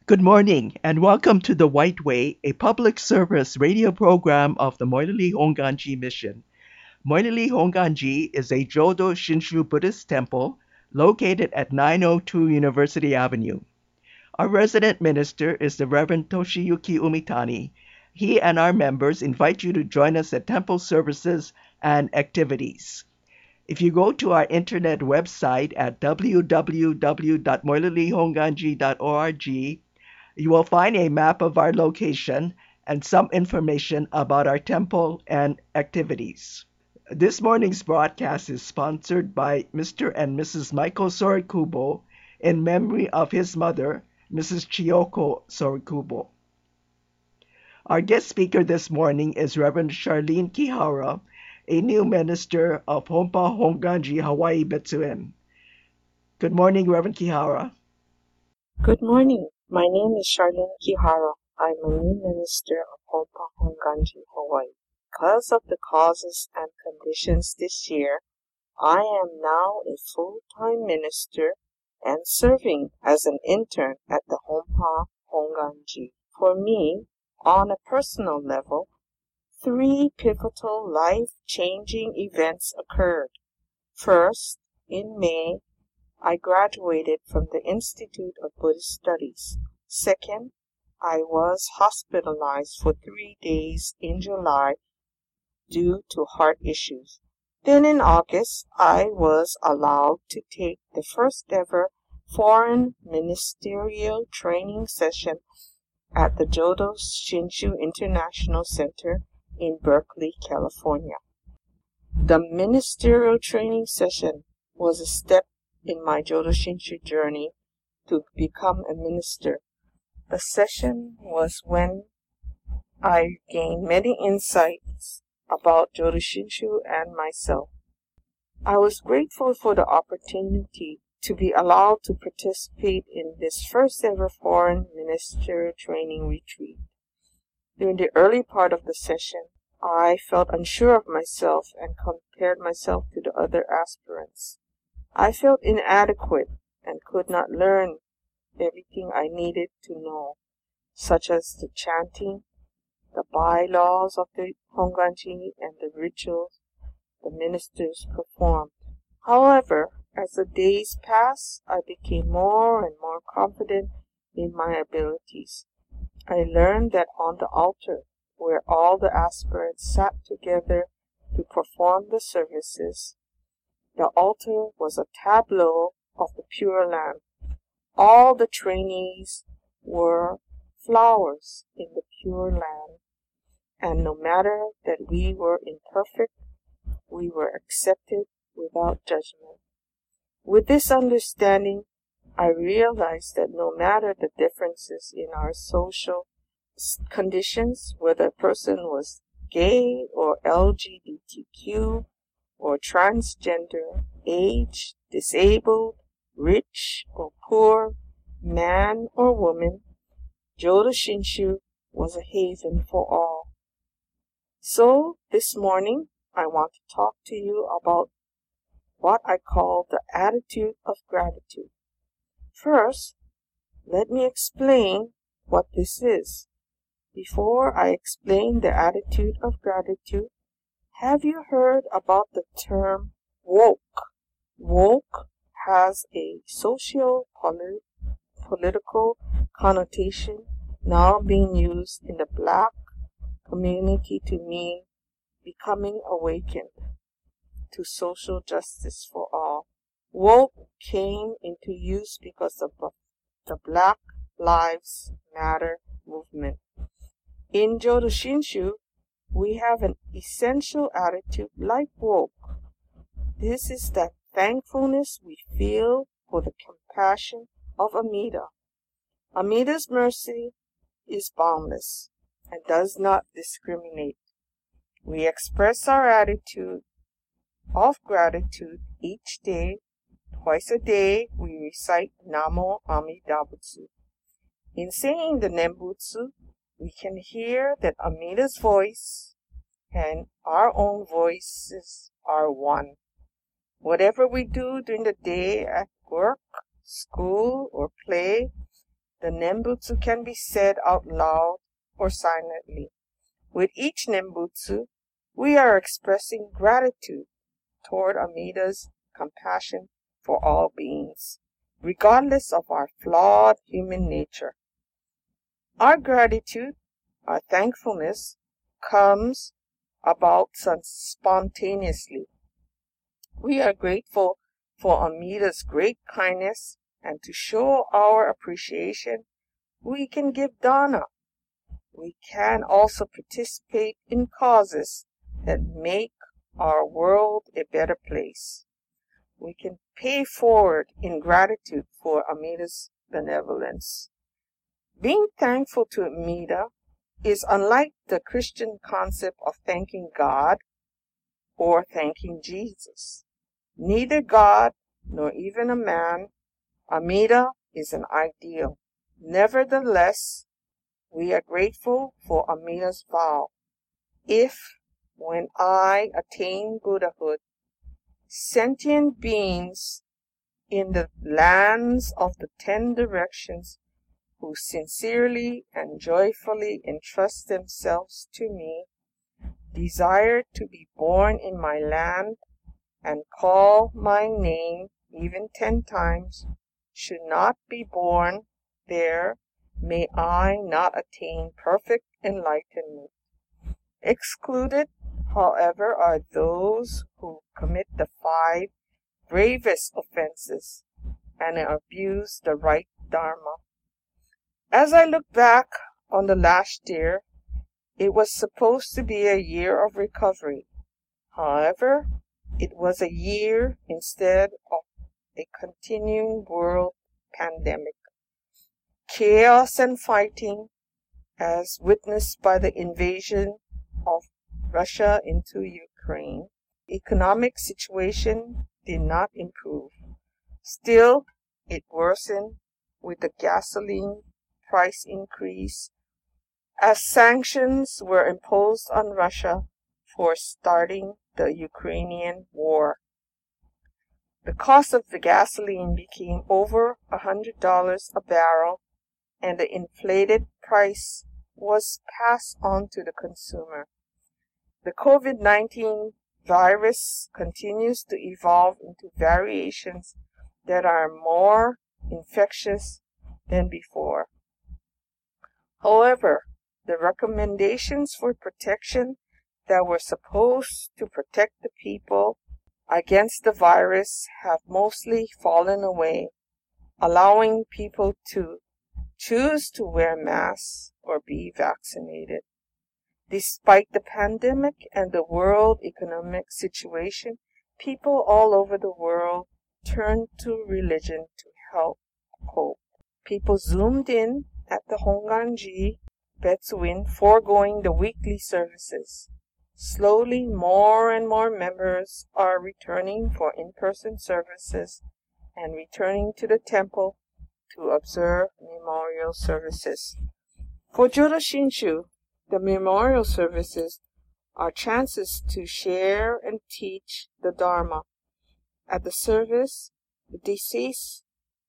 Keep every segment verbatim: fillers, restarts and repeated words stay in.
Good morning and welcome to The White Way, a public service radio program of the Moilili Honganji Mission. Moilili Honganji is a Jodo Shinshu Buddhist temple located at nine oh two University Avenue. Our resident minister is the Reverend Toshiyuki Umitani. He and our members invite you to join us at temple services and activities. If you go to our internet website at w w w dot moilili honganji dot org, you will find a map of our location and some information about our temple and activities. This morning's broadcast is sponsored by Mister and Missus Michael Sorikubo in memory of his mother, Missus Chiyoko Sorikubo. Our guest speaker this morning is Reverend Charlene Kihara, a new minister of Honpa Honganji Hawaii Betsuen. Good morning, Reverend Kihara. Good morning. My name is Charlene Kihara. I'm a new minister of Honpa Honganji, Hawaii. Because of the causes and conditions this year, I am now a full-time minister and serving as an intern at the Honpa Honganji. For me, on a personal level, three pivotal life-changing events occurred. First, in May, I graduated from the Institute of Buddhist Studies. Second, I was hospitalized for three days in July due to heart issues. Then in August, I was allowed to take the first ever foreign ministerial training session at the Jodo Shinshu International Center in Berkeley, California. The ministerial training session was a step in my Jodo Shinshu journey to become a minister. The session was when I gained many insights about Jodo Shinshu and myself. I was grateful for the opportunity to be allowed to participate in this first ever foreign ministerial training retreat. During the early part of the session, I felt unsure of myself and compared myself to the other aspirants. I felt inadequate and could not learn everything I needed to know, such as the chanting, the bylaws of the Honganji, and the rituals the ministers performed. However, as the days passed, I became more and more confident in my abilities. I learned that on the altar, where all the aspirants sat together to perform the services, the altar was a tableau of the Pure Land. All the trainees were flowers in the Pure Land, and no matter that we were imperfect, we were accepted without judgment. With this understanding, I realized that no matter the differences in our social conditions, whether a person was gay or L G B T Q or transgender, age, disabled, rich or poor, man or woman, Jodo Shinshu was a haven for all. So, this morning, I want to talk to you about what I call the attitude of gratitude. First, let me explain what this is. Before I explain the attitude of gratitude, have you heard about the term woke? Woke has a socio-political connotation now being used in the Black community to mean becoming awakened to social justice for all. Woke came into use because of the Black Lives Matter movement. In Jodo Shinshu, we have an essential attitude like woke. This is that thankfulness we feel for the compassion of Amida. Amida's mercy is boundless and does not discriminate. We express our attitude of gratitude each day. Twice a day, we recite Namo Amida Butsu. In saying the Nembutsu, we can hear that Amida's voice and our own voices are one. Whatever we do during the day at work, school, or play, The Nembutsu can be said out loud or silently. With each Nembutsu, we are expressing gratitude toward Amida's compassion for all beings, regardless of our flawed human nature. Our gratitude, our thankfulness, comes about spontaneously. We are grateful for Amida's great kindness, and to show our appreciation, we can give dana. We can also participate in causes that make our world a better place. We can pay forward in gratitude for Amida's benevolence. Being thankful to Amida is unlike the Christian concept of thanking God or thanking Jesus. Neither God nor even a man, Amida is an ideal. Nevertheless, we are grateful for Amida's vow. If, when I attain Buddhahood, sentient beings in the lands of the ten directions who sincerely and joyfully entrust themselves to me, desire to be born in my land and call my name even ten times, should not be born there, may I not attain perfect enlightenment. Excluded, however, are those who commit the five gravest offenses and abuse the right Dharma. As I look back on the last year, it was supposed to be a year of recovery. However, it was a year instead of a continuing world pandemic. Chaos and fighting, as witnessed by the invasion of Russia into Ukraine, economic situation did not improve. Still, it worsened with the gasoline price increase as sanctions were imposed on Russia for starting the Ukrainian war. The cost of the gasoline became over one hundred dollars a barrel, and the inflated price was passed on to the consumer. The COVID nineteen virus continues to evolve into variations that are more infectious than before. However, the recommendations for protection that were supposed to protect the people against the virus have mostly fallen away, allowing people to choose to wear masks or be vaccinated. Despite the pandemic and the world economic situation, people all over the world turned to religion to help cope. People zoomed in at the Honganji Betsuin, foregoing the weekly services. Slowly, more and more members are returning for in-person services and returning to the temple to observe memorial services. For Jodo Shinshu, the memorial services are chances to share and teach the Dharma. At the service, the deceased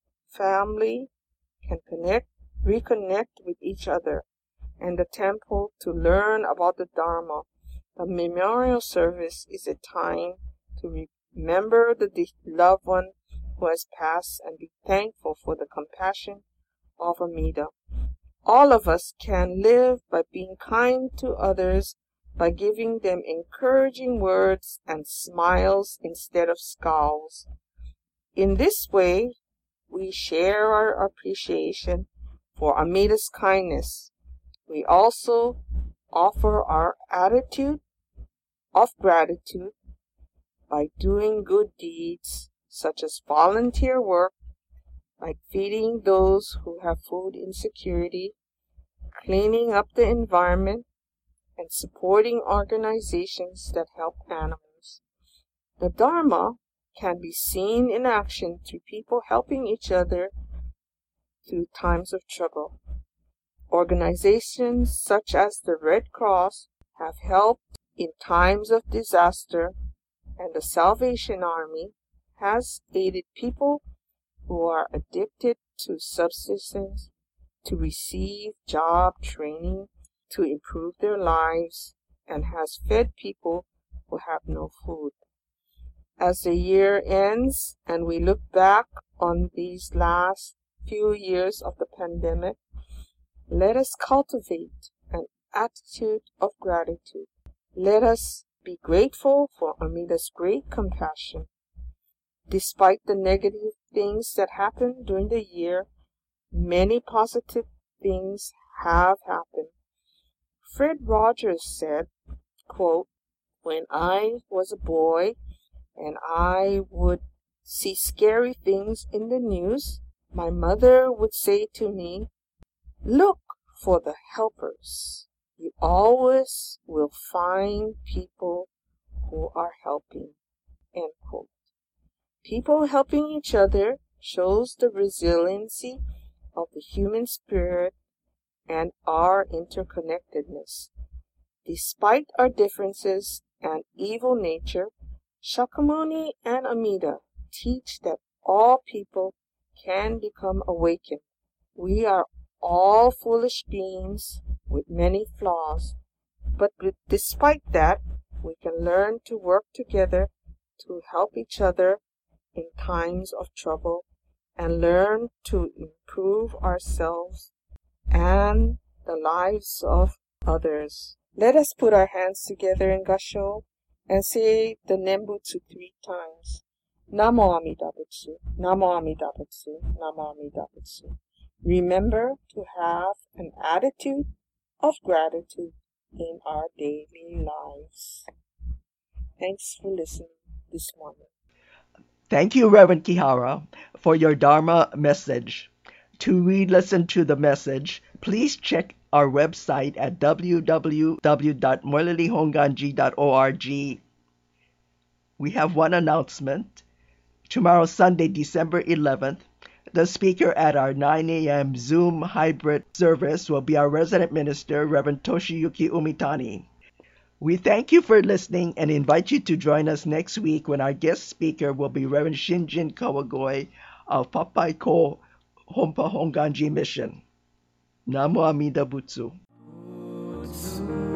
family can connect, reconnect with each other, and the temple to learn about the Dharma. The memorial service is a time to remember the loved one who has passed and be thankful for the compassion of Amida. All of us can live by being kind to others, by giving them encouraging words and smiles instead of scowls. In this way, we share our appreciation for Amida's kindness. We also offer our attitude of gratitude by doing good deeds such as volunteer work, like feeding those who have food insecurity, cleaning up the environment, and supporting organizations that help animals. The Dharma can be seen in action through people helping each other through times of trouble. Organizations such as the Red Cross have helped in times of disaster, and the Salvation Army has aided people who are addicted to substances to receive job training to improve their lives and has fed people who have no food. As the year ends and we look back on these last few years of the pandemic, let us cultivate an attitude of gratitude. Let us be grateful for Amida's great compassion. Despite the negative things that happened during the year, many positive things have happened. Fred Rogers said, quote, "When I was a boy and I would see scary things in the news, my mother would say to me, 'Look for the helpers. You always will find people who are helping.'" End quote. People helping each other shows the resiliency of the human spirit and our interconnectedness. Despite our differences and evil nature, Shakyamuni and Amida teach that all people can become awakened. We are all foolish beings with many flaws, but despite that, we can learn to work together to help each other in times of trouble and learn to improve ourselves and the lives of others. Let us put our hands together in Gasho and say the Nembutsu three times. Namo Amida Butsu, Namo Amida Butsu, Namo Amida Butsu. Remember to have an attitude of gratitude in our daily lives. Thanks for listening this morning. Thank you, Reverend Kihara, for your Dharma message. To re-listen to the message, please check our website at w w w dot moililihonganji dot org. We have one announcement. Tomorrow, Sunday, December eleventh, the speaker at our nine a.m. Zoom hybrid service will be our resident minister, Reverend Toshiyuki Umitani. We thank you for listening and invite you to join us next week when our guest speaker will be Reverend Shinjin Kawagoe of Papaiko Hompa Honganji Mission. Namo Amida Butsu.